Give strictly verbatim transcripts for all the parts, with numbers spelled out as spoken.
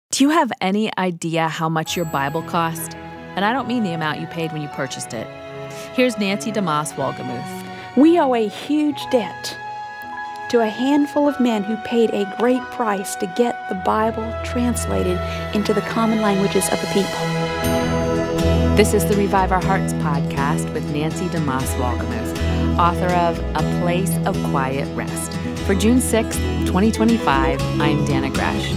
Do you have any idea how much your Bible cost? And I don't mean the amount you paid when you purchased it. Here's Nancy DeMoss Wolgemuth. We owe a huge debt to a handful of men who paid a great price to get the Bible translated into the common languages of the people. This is the Revive Our Hearts podcast with Nancy DeMoss Wolgemuth, author of A Place of Quiet Rest. For June sixth, twenty twenty-five, I'm Dana Gresh.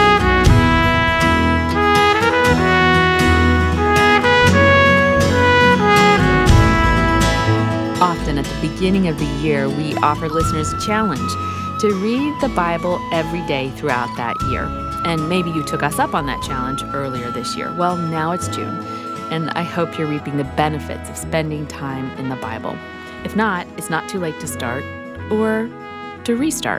Often at the beginning of the year, we offer listeners a challenge to read the Bible every day throughout that year. And maybe you took us up on that challenge earlier this year. Well, now it's June, and I hope you're reaping the benefits of spending time in the Bible. If not, it's not too late to start or to restart.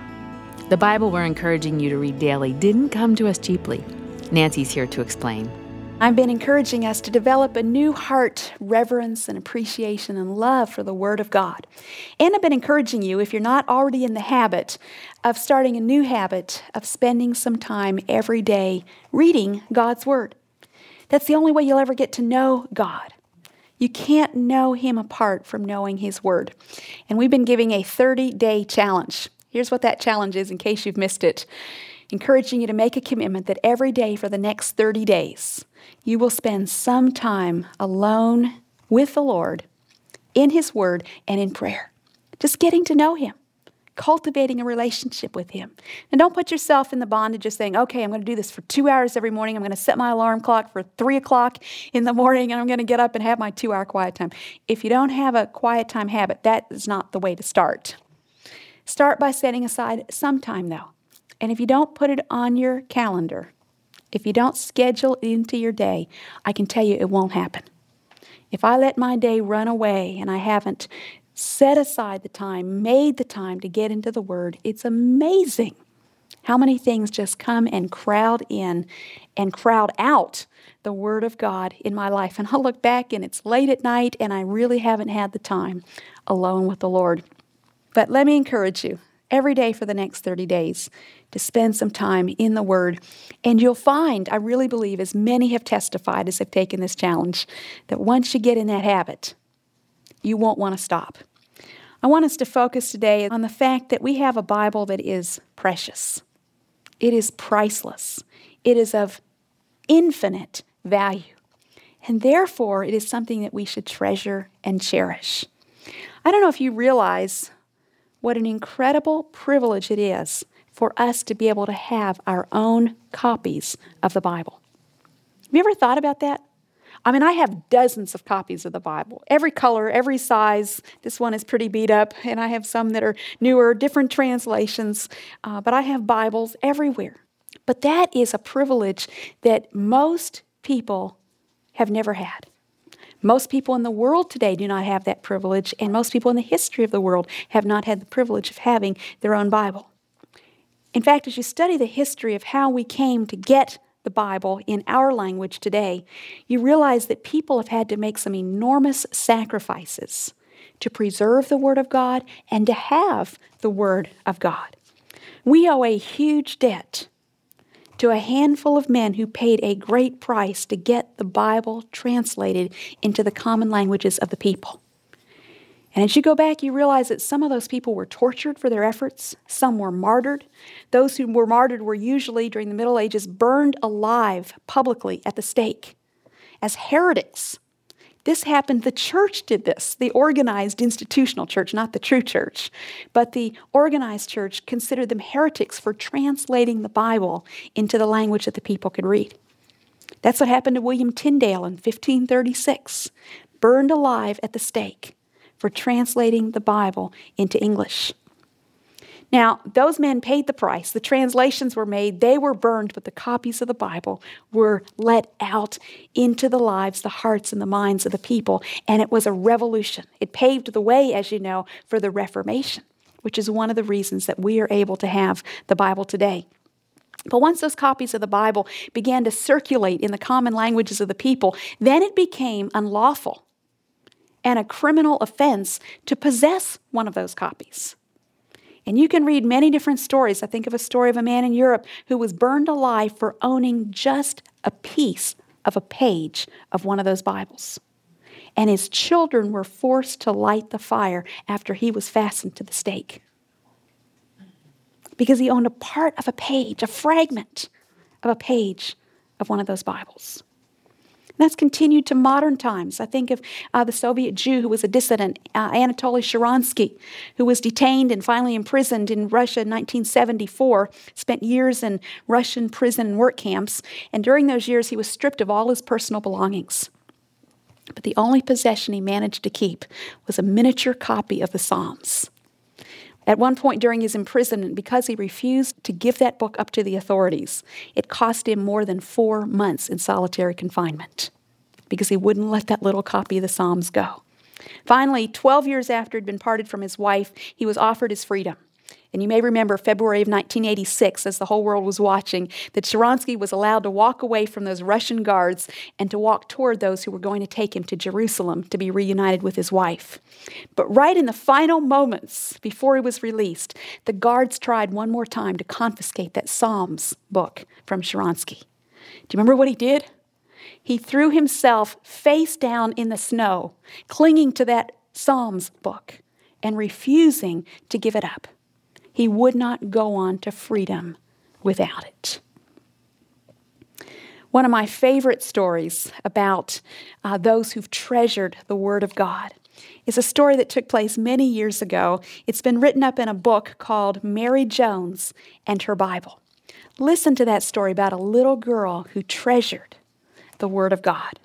The Bible we're encouraging you to read daily didn't come to us cheaply. Nancy's here to explain. I've been encouraging us to develop a new heart, reverence, and appreciation and love for the Word of God. And I've been encouraging you, if you're not already in the habit, of starting a new habit of spending some time every day reading God's Word. That's the only way you'll ever get to know God. You can't know Him apart from knowing His Word. And we've been giving a thirty-day challenge. Here's what that challenge is in case you've missed it. Encouraging you to make a commitment that every day for the next thirty days, you will spend some time alone with the Lord in His Word and in prayer. Just getting to know Him, cultivating a relationship with Him. And don't put yourself in the bondage of saying, okay, I'm going to do this for two hours every morning. I'm going to set my alarm clock for three o'clock in the morning, and I'm going to get up and have my two-hour quiet time. If you don't have a quiet time habit, that is not the way to start. Start by setting aside some time, though. And if you don't put it on your calendar, if you don't schedule it into your day, I can tell you it won't happen. If I let my day run away and I haven't set aside the time, made the time to get into the Word, it's amazing how many things just come and crowd in and crowd out the Word of God in my life. And I'll look back and it's late at night and I really haven't had the time alone with the Lord. But let me encourage you, every day for the next thirty days, to spend some time in the Word. And you'll find, I really believe, as many have testified as have taken this challenge, that once you get in that habit, you won't want to stop. I want us to focus today on the fact that we have a Bible that is precious. It is priceless. It is of infinite value. And therefore, it is something that we should treasure and cherish. I don't know if you realize what an incredible privilege it is for us to be able to have our own copies of the Bible. Have you ever thought about that? I mean, I have dozens of copies of the Bible, every color, every size. This one is pretty beat up, and I have some that are newer, different translations, uh, but I have Bibles everywhere. But that is a privilege that most people have never had. Most people in the world today do not have that privilege, and most people in the history of the world have not had the privilege of having their own Bible. In fact, as you study the history of how we came to get the Bible in our language today, you realize that people have had to make some enormous sacrifices to preserve the Word of God and to have the Word of God. We owe a huge debt to a handful of men who paid a great price to get the Bible translated into the common languages of the people. And as you go back, you realize that some of those people were tortured for their efforts. Some were martyred. Those who were martyred were usually, during the Middle Ages, burned alive publicly at the stake as heretics. This happened, the church did this, the organized institutional church, not the true church, but the organized church considered them heretics for translating the Bible into the language that the people could read. That's what happened to William Tyndale in fifteen thirty-six, burned alive at the stake for translating the Bible into English. Now, those men paid the price. The translations were made. They were burned, but the copies of the Bible were let out into the lives, the hearts, and the minds of the people. And it was a revolution. It paved the way, as you know, for the Reformation, which is one of the reasons that we are able to have the Bible today. But once those copies of the Bible began to circulate in the common languages of the people, then it became unlawful and a criminal offense to possess one of those copies. And you can read many different stories. I think of a story of a man in Europe who was burned alive for owning just a piece of a page of one of those Bibles. And his children were forced to light the fire after he was fastened to the stake, because he owned a part of a page, a fragment of a page of one of those Bibles. And that's continued to modern times. I think of uh, the Soviet Jew who was a dissident, uh, Anatoly Sharansky, who was detained and finally imprisoned in Russia in nineteen seventy-four, spent years in Russian prison and work camps, and during those years he was stripped of all his personal belongings. But the only possession he managed to keep was a miniature copy of the Psalms. At one point during his imprisonment, because he refused to give that book up to the authorities, it cost him more than four months in solitary confinement because he wouldn't let that little copy of the Psalms go. Finally, twelve years after he'd been parted from his wife, he was offered his freedom. And you may remember February of nineteen eighty-six, as the whole world was watching, that Sharansky was allowed to walk away from those Russian guards and to walk toward those who were going to take him to Jerusalem to be reunited with his wife. But right in the final moments before he was released, the guards tried one more time to confiscate that Psalms book from Sharansky. Do you remember what he did? He threw himself face down in the snow, clinging to that Psalms book and refusing to give it up. He would not go on to freedom without it. One of my favorite stories about uh, those who've treasured the Word of God is a story that took place many years ago. It's been written up in a book called Mary Jones and Her Bible. Listen to that story about a little girl who treasured the Word of God.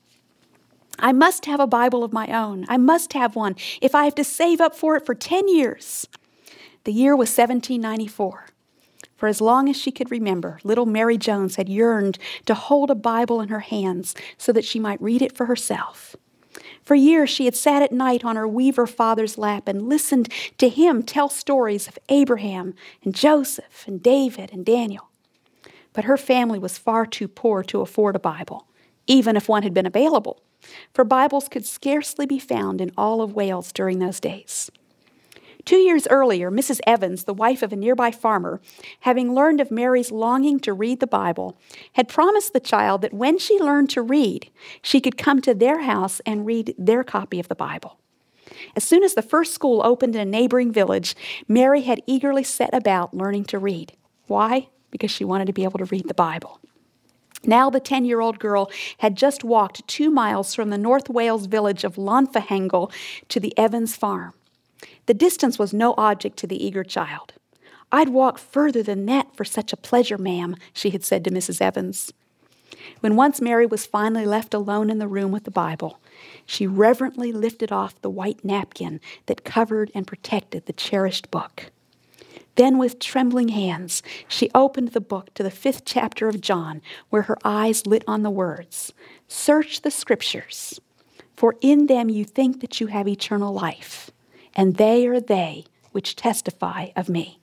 I must have a Bible of my own. I must have one if I have to save up for it for ten years. The year was seventeen ninety-four. For as long as she could remember, little Mary Jones had yearned to hold a Bible in her hands so that she might read it for herself. For years she had sat at night on her weaver father's lap and listened to him tell stories of Abraham and Joseph and David and Daniel. But her family was far too poor to afford a Bible, even if one had been available, for Bibles could scarcely be found in all of Wales during those days. Two years earlier, Missus Evans, the wife of a nearby farmer, having learned of Mary's longing to read the Bible, had promised the child that when she learned to read, she could come to their house and read their copy of the Bible. As soon as the first school opened in a neighboring village, Mary had eagerly set about learning to read. Why? Because she wanted to be able to read the Bible. Now the ten-year-old girl had just walked two miles from the North Wales village of Llanfihangel to the Evans farm. The distance was no object to the eager child. "I'd walk further than that for such a pleasure, ma'am," she had said to Missus Evans. When once Mary was finally left alone in the room with the Bible, she reverently lifted off the white napkin that covered and protected the cherished book. Then with trembling hands, she opened the book to the fifth chapter of John, where her eyes lit on the words, "Search the Scriptures, for in them you think that you have eternal life, and they are they which testify of me."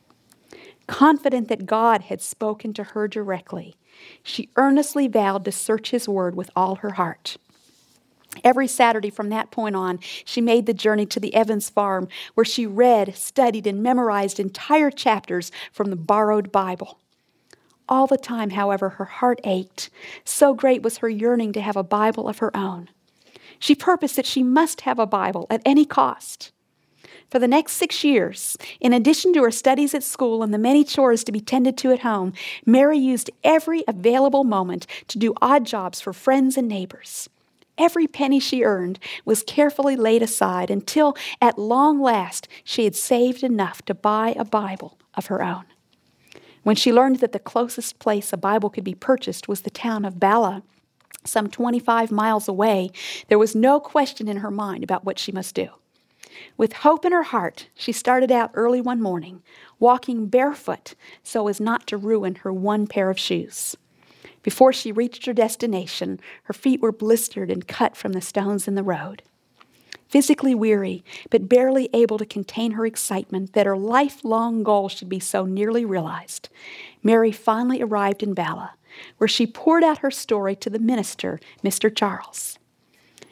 Confident that God had spoken to her directly, she earnestly vowed to search His Word with all her heart. Every Saturday from that point on, she made the journey to the Evans farm, where she read, studied, and memorized entire chapters from the borrowed Bible. All the time, however, her heart ached. So great was her yearning to have a Bible of her own. She purposed that she must have a Bible at any cost. For the next six years, in addition to her studies at school and the many chores to be tended to at home, Mary used every available moment to do odd jobs for friends and neighbors. Every penny she earned was carefully laid aside until, at long last, she had saved enough to buy a Bible of her own. When she learned that the closest place a Bible could be purchased was the town of Bala, some twenty-five miles away, there was no question in her mind about what she must do. With hope in her heart, she started out early one morning, walking barefoot so as not to ruin her one pair of shoes. Before she reached her destination, her feet were blistered and cut from the stones in the road. Physically weary, but barely able to contain her excitement that her lifelong goal should be so nearly realized, Mary finally arrived in Bala, where she poured out her story to the minister, Mister Charles.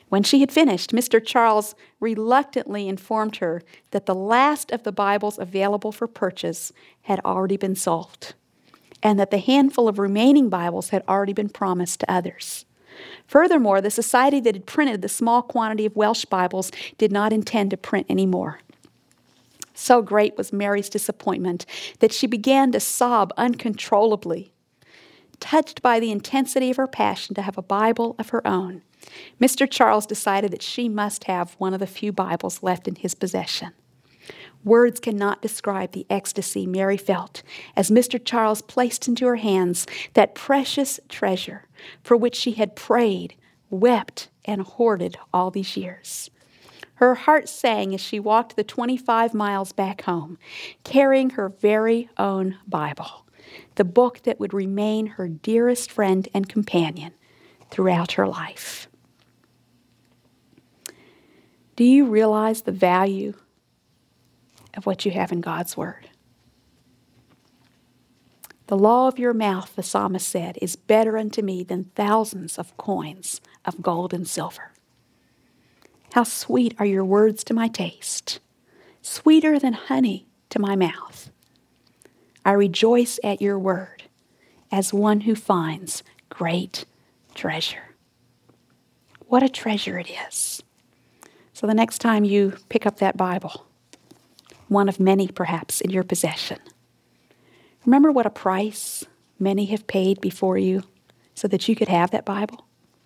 When she had finished, Mister Charles reluctantly informed her that the last of the Bibles available for purchase had already been sold, and that the handful of remaining Bibles had already been promised to others. Furthermore, the society that had printed the small quantity of Welsh Bibles did not intend to print any more. So great was Mary's disappointment that she began to sob uncontrollably. Touched by the intensity of her passion to have a Bible of her own, Mister Charles decided that she must have one of the few Bibles left in his possession. Words cannot describe the ecstasy Mary felt as Mister Charles placed into her hands that precious treasure for which she had prayed, wept, and hoarded all these years. Her heart sang as she walked the twenty-five miles back home, carrying her very own Bible, the book that would remain her dearest friend and companion throughout her life. Do you realize the value of what you have in God's Word? The law of your mouth, the psalmist said, is better unto me than thousands of coins of gold and silver. How sweet are your words to my taste, sweeter than honey to my mouth. I rejoice at your word as one who finds great treasure. What a treasure it is. So the next time you pick up that Bible, one of many perhaps in your possession, remember what a price many have paid before you so that you could have that Bible.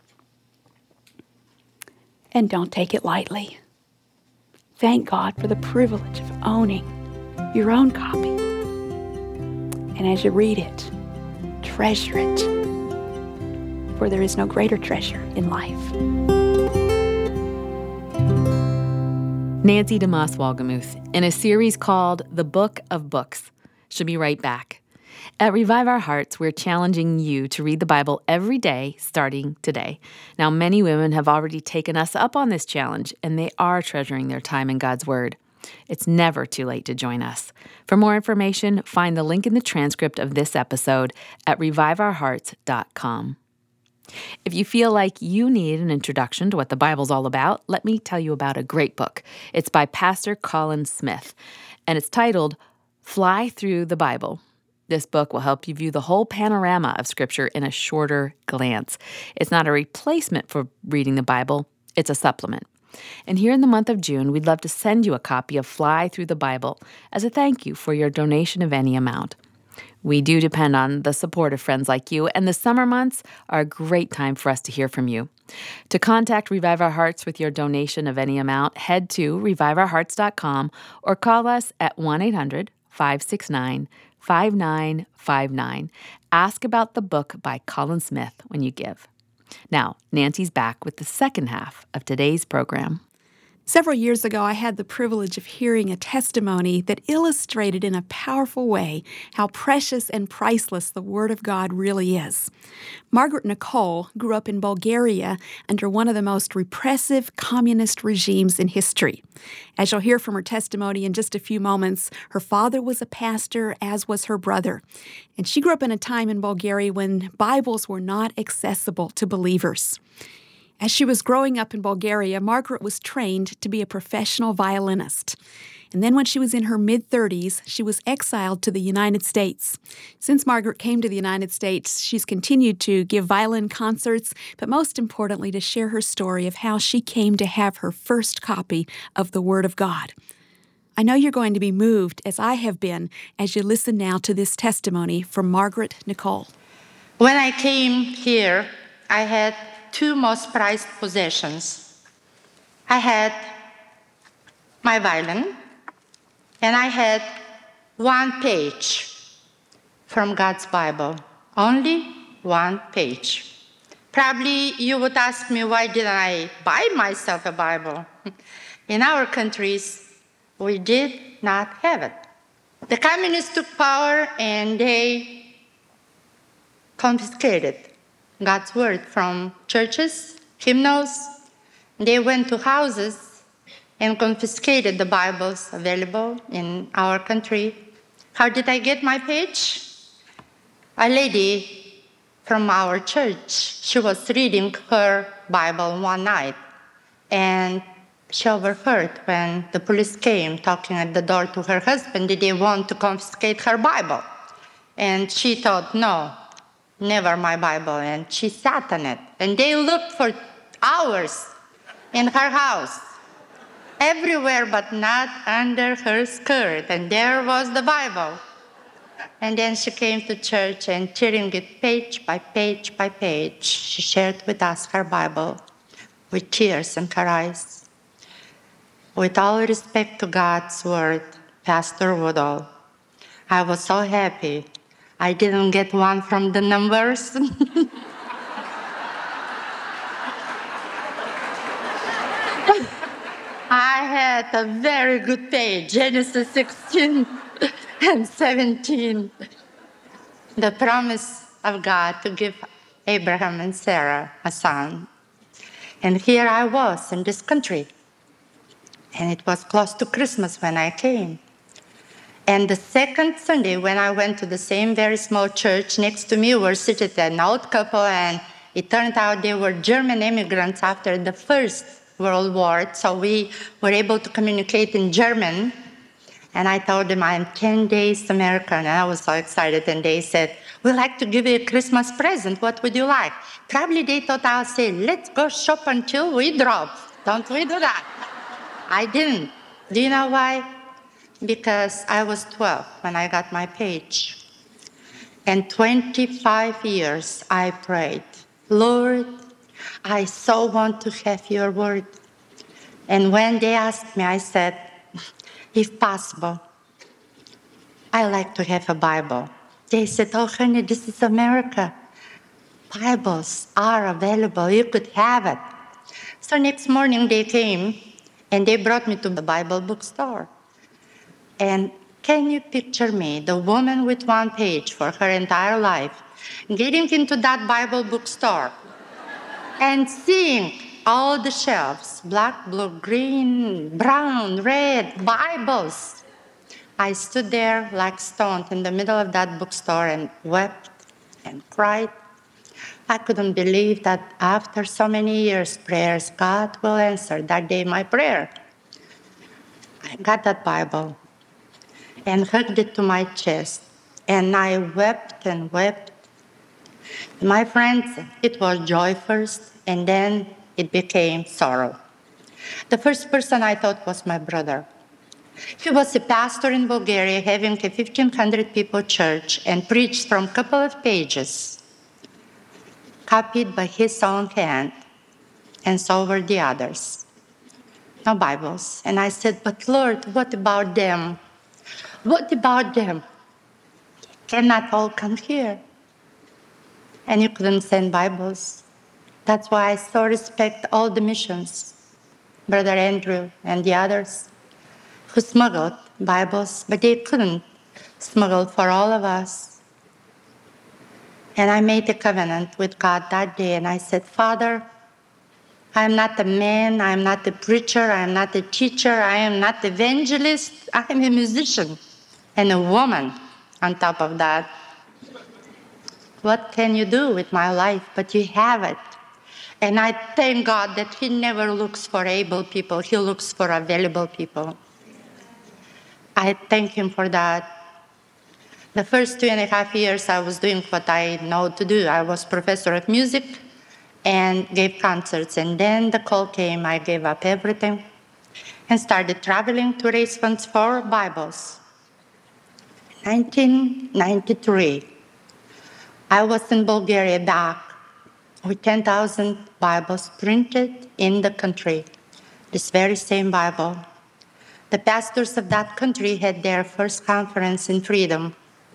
And don't take it lightly. Thank God for the privilege of owning your own copy. And as you read it, treasure it, for there is no greater treasure in life. Nancy DeMoss Wolgemuth in a series called The Book of Books. She'll be right back. At Revive Our Hearts, we're challenging you to read the Bible every day, starting today. Now, many women have already taken us up on this challenge, and they are treasuring their time in God's Word. It's never too late to join us. For more information, find the link in the transcript of this episode at revive our hearts dot com. If you feel like you need an introduction to what the Bible's all about, let me tell you about a great book. It's by Pastor Colin Smith, and it's titled Fly Through the Bible. This book will help you view the whole panorama of Scripture in a shorter glance. It's not a replacement for reading the Bible, it's a supplement. And here in the month of June, we'd love to send you a copy of Fly Through the Bible as a thank you for your donation of any amount. We do depend on the support of friends like you, and the summer months are a great time for us to hear from you. To contact Revive Our Hearts with your donation of any amount, head to revive our hearts dot com or call us at one eight hundred five six nine five nine five nine. Ask about the book by Colin Smith when you give. Now, Nancy's back with the second half of today's program. Several years ago, I had the privilege of hearing a testimony that illustrated in a powerful way how precious and priceless the Word of God really is. Margaret Nicole grew up in Bulgaria under one of the most repressive communist regimes in history. As you'll hear from her testimony in just a few moments, her father was a pastor, as was her brother. And she grew up in a time in Bulgaria when Bibles were not accessible to believers. As she was growing up in Bulgaria, Margaret was trained to be a professional violinist. And then when she was in her mid-thirties, she was exiled to the United States. Since Margaret came to the United States, she's continued to give violin concerts, but most importantly, to share her story of how she came to have her first copy of the Word of God. I know you're going to be moved, as I have been, as you listen now to this testimony from Margaret Nicole. When I came here, I had two most prized possessions. I had my violin, and I had one page from God's Bible. Only one page. Probably you would ask me, why didn't I buy myself a Bible? In our countries, we did not have it. The communists took power and they confiscated God's Word from churches, hymnals. They went to houses and confiscated the Bibles available in our country. How did I get my page? A lady from our church, she was reading her Bible one night, And she overheard when the police came talking at the door to her husband, did they want to confiscate her Bible? And she thought, no, never my Bible. And she sat on it. And they looked for hours in her house, everywhere but not under her skirt. And there was the Bible. And then she came to church and tearing it page by page by page, she shared with us her Bible with tears in her eyes. With all respect to God's word, Pastor Woodall, I was so happy I didn't get one from the numbers. I had a very good page, Genesis sixteen and seventeen. The promise of God to give Abraham and Sarah a son. And here I was in this country. And it was close to Christmas when I came. And the second Sunday, when I went to the same very small church, next to me were seated an old couple, and it turned out they were German immigrants after the First World War. So we were able to communicate in German. And I told them I'm ten days American, and I was so excited. And they said, we'd like to give you a Christmas present. What would you like? Probably they thought I'll say, let's go shop until we drop. Don't we do that? I didn't. Do you know why? Because I was twelve when I got my page. And twenty-five years I prayed, Lord, I so want to have your word. And when they asked me, I said, if possible, I like to have a Bible. They said, oh, honey, this is America. Bibles are available. You could have it. So next morning they came, and they brought me to the Bible bookstore. And can you picture me, the woman with one page for her entire life, getting into that Bible bookstore and seeing all the shelves, black, blue, green, brown, red, Bibles. I stood there like stoned in the middle of that bookstore and wept and cried. I couldn't believe that after so many years' prayers, God will answer that day my prayer. I got that Bible and hugged it to my chest, and I wept and wept. My friends, it was joy first, and then it became sorrow. The first person I thought was my brother. He was a pastor in Bulgaria, having a fifteen hundred people church, and preached from a couple of pages, copied by his own hand, and so were the others. No Bibles. And I said, but Lord, what about them? What about them? Cannot all come here. And you couldn't send Bibles. That's why I so respect all the missions, Brother Andrew and the others, who smuggled Bibles, but they couldn't smuggle for all of us. And I made a covenant with God that day, and I said, Father, I am not a man, I am not a preacher, I am not a teacher, I am not an evangelist, I am a musician and a woman on top of that. What can you do with my life? But you have it. And I thank God that He never looks for able people, He looks for available people. I thank Him for that. The first two and a half years I was doing what I know to do. I was professor of music and gave concerts. And then the call came, I gave up everything and started traveling to raise funds for Bibles. nineteen ninety-three, I was in Bulgaria back with ten thousand Bibles printed in the country, this very same Bible. The pastors of that country had their first conference in freedom.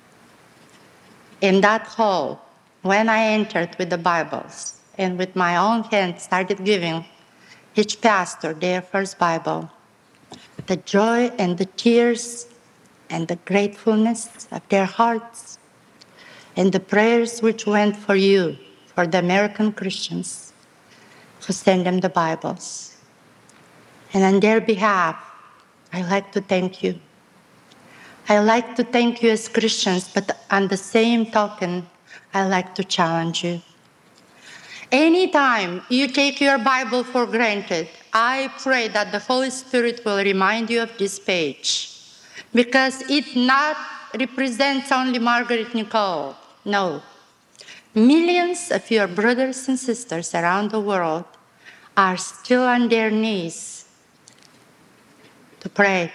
In that hall, when I entered with the Bibles and with my own hand started giving each pastor their first Bible, the joy and the tears and the gratefulness of their hearts and the prayers which went for you, for the American Christians who sent them the Bibles. And on their behalf, I'd like to thank you. I like to thank you as Christians, but on the same token, I like to challenge you. Anytime you take your Bible for granted, I pray that the Holy Spirit will remind you of this page, because it not represents only Margaret Nicole. No. Millions of your brothers and sisters around the world are still on their knees to pray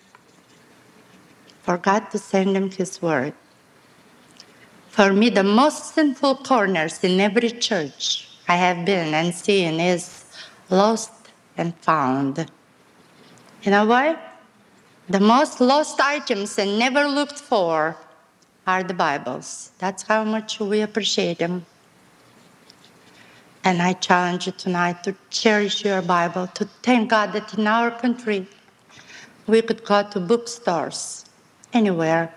for God to send them His word. For me, the most sinful corners in every church I have been and seen is lost and found. You know why? The most lost items and never looked for are the Bibles. That's how much we appreciate them. And I challenge you tonight to cherish your Bible, to thank God that in our country we could go to bookstores anywhere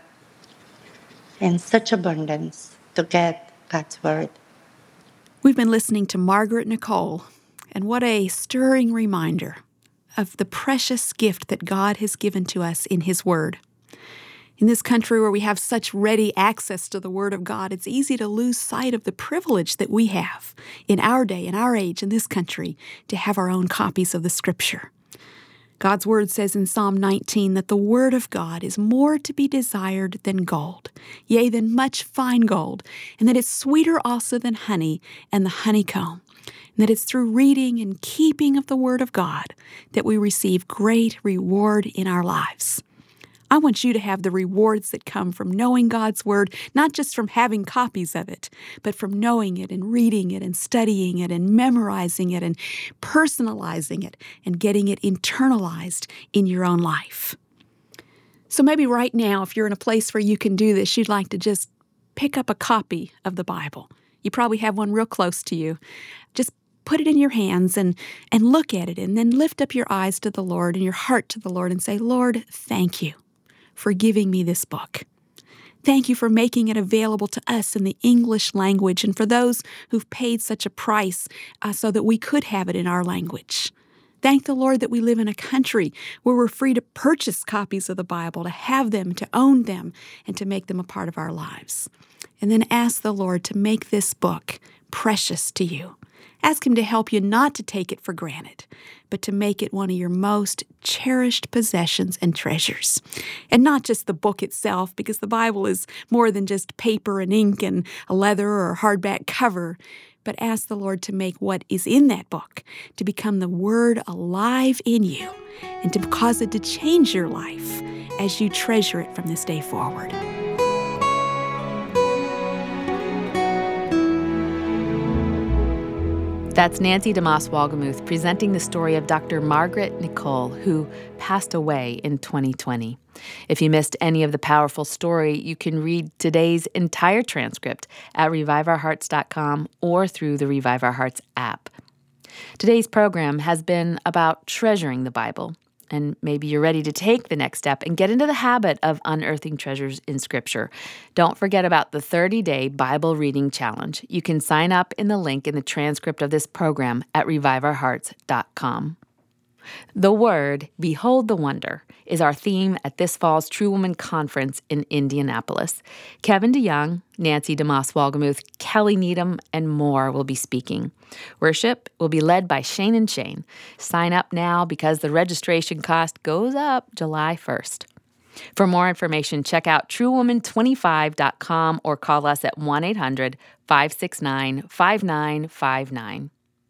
in such abundance to get God's word. We've been listening to Margaret Nicole, and what a stirring reminder of the precious gift that God has given to us in His Word. In this country where we have such ready access to the Word of God, it's easy to lose sight of the privilege that we have in our day, in our age, in this country, to have our own copies of the Scripture. God's Word says in Psalm nineteen that the Word of God is more to be desired than gold, yea, than much fine gold, and that it's sweeter also than honey and the honeycomb, and that it's through reading and keeping of the Word of God that we receive great reward in our lives. I want you to have the rewards that come from knowing God's Word, not just from having copies of it, but from knowing it and reading it and studying it and memorizing it and personalizing it and getting it internalized in your own life. So maybe right now, if you're in a place where you can do this, you'd like to just pick up a copy of the Bible. You probably have one real close to you. Just put it in your hands and, and look at it, and then lift up your eyes to the Lord and your heart to the Lord and say, Lord, thank you for giving me this book. Thank you for making it available to us in the English language and for those who've paid such a price uh, so that we could have it in our language. Thank the Lord that we live in a country where we're free to purchase copies of the Bible, to have them, to own them, and to make them a part of our lives. And then ask the Lord to make this book precious to you. Ask Him to help you not to take it for granted, but to make it one of your most cherished possessions and treasures. And not just the book itself, because the Bible is more than just paper and ink and a leather or hardback cover, but ask the Lord to make what is in that book to become the Word alive in you and to cause it to change your life as you treasure it from this day forward. That's Nancy DeMoss Wolgemuth presenting the story of Doctor Margaret Nicole, who passed away in twenty twenty. If you missed any of the powerful story, you can read today's entire transcript at revive our hearts dot com or through the Revive Our Hearts app. Today's program has been about treasuring the Bible, and maybe you're ready to take the next step and get into the habit of unearthing treasures in Scripture. Don't forget about the thirty-day Bible Reading Challenge. You can sign up in the link in the transcript of this program at revive our hearts dot com. The Word, Behold the Wonder, is our theme at this fall's True Woman Conference in Indianapolis. Kevin DeYoung, Nancy DeMoss Wolgemuth, Kelly Needham, and more will be speaking. Worship will be led by Shane and Shane. Sign up now because the registration cost goes up July first. For more information, check out true woman twenty-five dot com or call us at one eight hundred five six nine five nine five nine.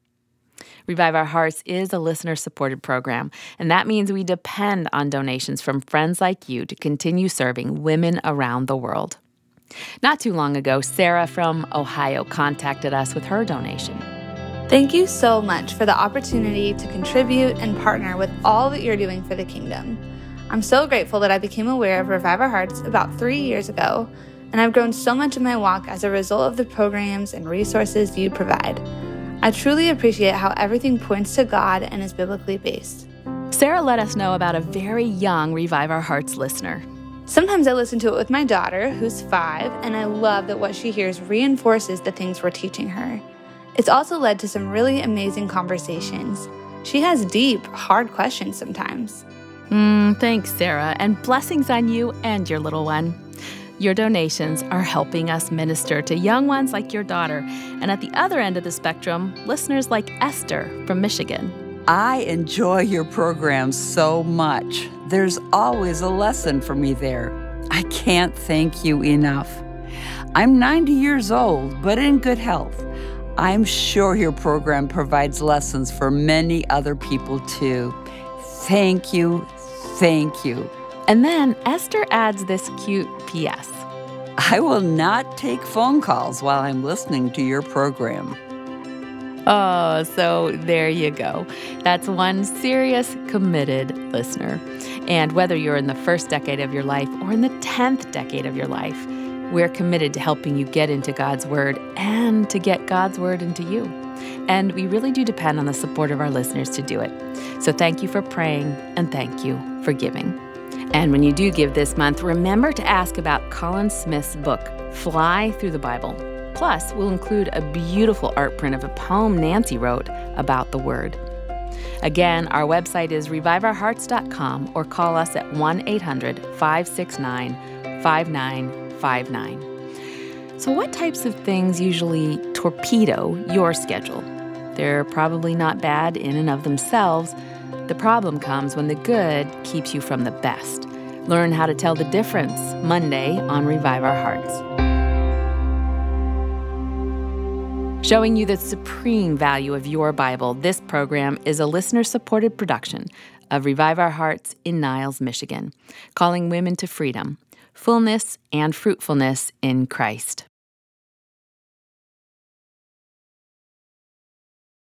Revive Our Hearts is a listener-supported program, and that means we depend on donations from friends like you to continue serving women around the world. Not too long ago, Sarah from Ohio contacted us with her donation. Thank you so much for the opportunity to contribute and partner with all that you're doing for the kingdom. I'm so grateful that I became aware of Revive Our Hearts about three years ago, and I've grown so much in my walk as a result of the programs and resources you provide. I truly appreciate how everything points to God and is biblically based. Sarah let us know about a very young Revive Our Hearts listener. Sometimes I listen to it with my daughter, who's five, and I love that what she hears reinforces the things we're teaching her. It's also led to some really amazing conversations. She has deep, hard questions sometimes. Mm, thanks, Sarah, and blessings on you and your little one. Your donations are helping us minister to young ones like your daughter, and at the other end of the spectrum, listeners like Esther from Michigan. I enjoy your program so much. There's always a lesson for me there. I can't thank you enough. I'm ninety years old, but in good health. I'm sure your program provides lessons for many other people too. Thank you, thank you. And then Esther adds this cute P S. I will not take phone calls while I'm listening to your program. Oh, so there you go. That's one serious, committed listener. And whether you're in the first decade of your life or in the tenth decade of your life, we're committed to helping you get into God's Word and to get God's Word into you. And we really do depend on the support of our listeners to do it. So thank you for praying and thank you for giving. And when you do give this month, remember to ask about Colin Smith's book, Fly Through the Bible. Plus, we'll include a beautiful art print of a poem Nancy wrote about the Word. Again, our website is revive our hearts dot com or call us at one eight hundred, five six nine, five nine five nine. So what types of things usually torpedo your schedule? They're probably not bad in and of themselves. The problem comes when the good keeps you from the best. Learn how to tell the difference Monday on Revive Our Hearts. Showing you the supreme value of your Bible, this program is a listener-supported production of Revive Our Hearts in Niles, Michigan, calling women to freedom, fullness, and fruitfulness in Christ.